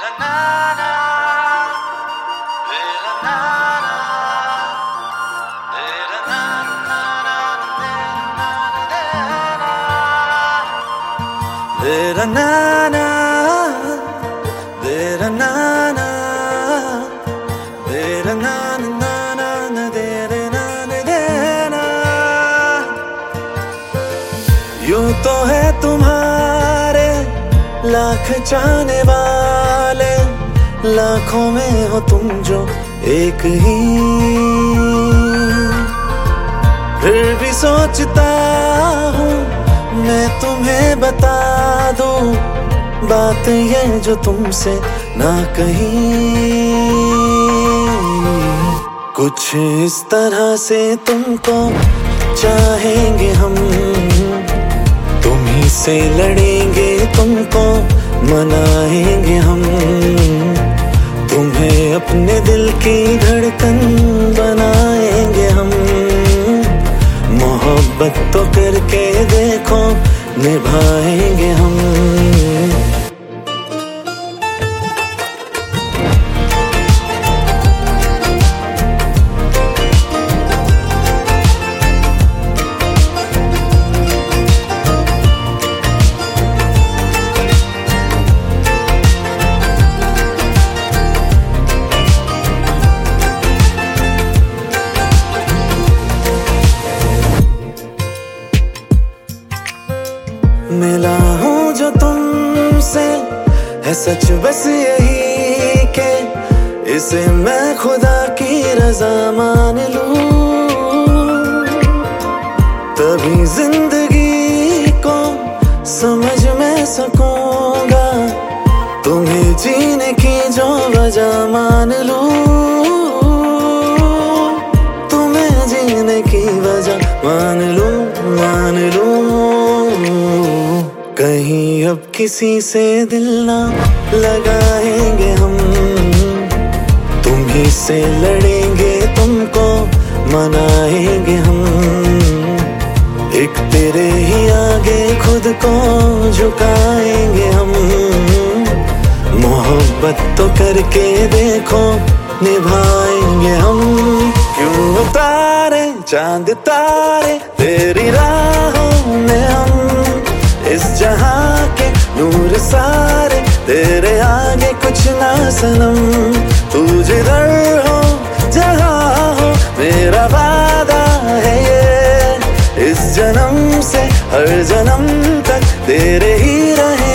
यूं तो है तुम्हारे लाख चाहने वाले, लाखों में हो तुम जो एक ही। फिर भी सोचता हूँ मैं तुम्हें बता दूं बात ये जो तुमसे ना कहीं। कुछ इस तरह से तुमको चाहेंगे हम, तुम्हीं से लड़ेंगे, तुमको मनाएंगे हम। तुम्हें अपने दिल की धड़कन बनाएंगे हम। मोहब्बत तो करके देखो, निभाएंगे हम। मिला हूँ जो तुमसे है सच बस यही के इसे मैं खुदा की रजा मान लूं। तभी जिंदगी को समझ में सकूंगा, तुम्हें जीने की जो वजह मान लूं। तुम्हें जीने की वजह मान लूं, मान लूं। कहीं अब किसी से दिल ना लगाएंगे हम, तुम्हीं से लड़ेंगे, तुमको मनाएंगे हम। एक तेरे ही आगे खुद को झुकाएंगे हम। मोहब्बत तो करके देखो, निभाएंगे हम। क्यों उतारे चांद तारे तेरी राहों में हम, इस जहां के नूर सारे तेरे आगे कुछ ना सनम। तू जिधर हो जहां हो मेरा वादा है ये, इस जन्म से हर जन्म तक तेरे ही रहे